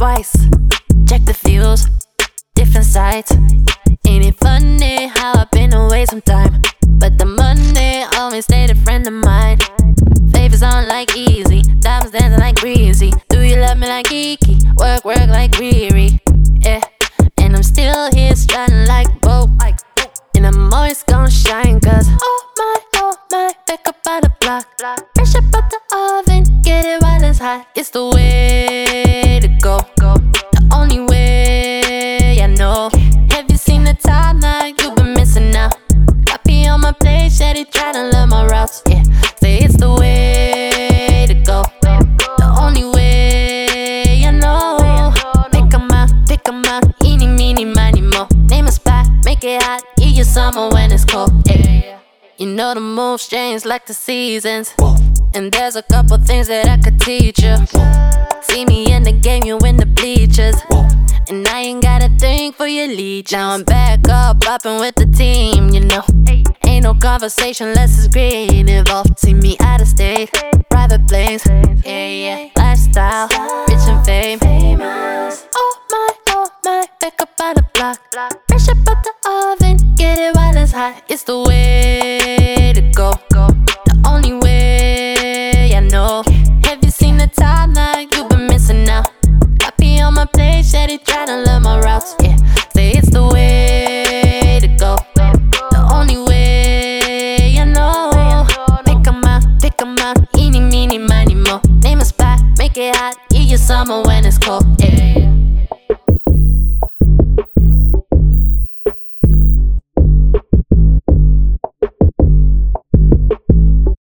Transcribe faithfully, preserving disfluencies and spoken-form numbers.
twice. Check the views, different sides. Ain't it funny how I've been away some time, but the money always stayed a friend of mine. Favors on like easy, diamonds dancing like breezy. Do you love me like Kiki? Work, work like Riri. Yeah, and I'm still here shining like Bo. And I'm always gonna shine, cause oh my, oh my, back up out the block. Fresh up out the oven, get it while it's hot. It's the way to go, the only way I know. Have you seen the timeline? You've been missing out. Copy on my plate, Shady tryna learn my routes. Yeah, say it's the way to go, the only way I know. Pick 'em out, pick 'em out, eeny, meeny, miny, mo. Name a spot, make it hot, eat your summer when it's cold. Yeah. You know the moves change like the seasons, and there's a couple things that I could teach you. See me in the game, you in the bleachers, and I ain't got a thing for your leech. Now I'm back up, poppin' with the team, you know. Ain't no conversation unless it's green involved. See me out of state, private planes, yeah, yeah. Lifestyle, rich and famous. Oh my, oh my, back up out the block. Fresh up out the oven, get it while it's hot. It's the way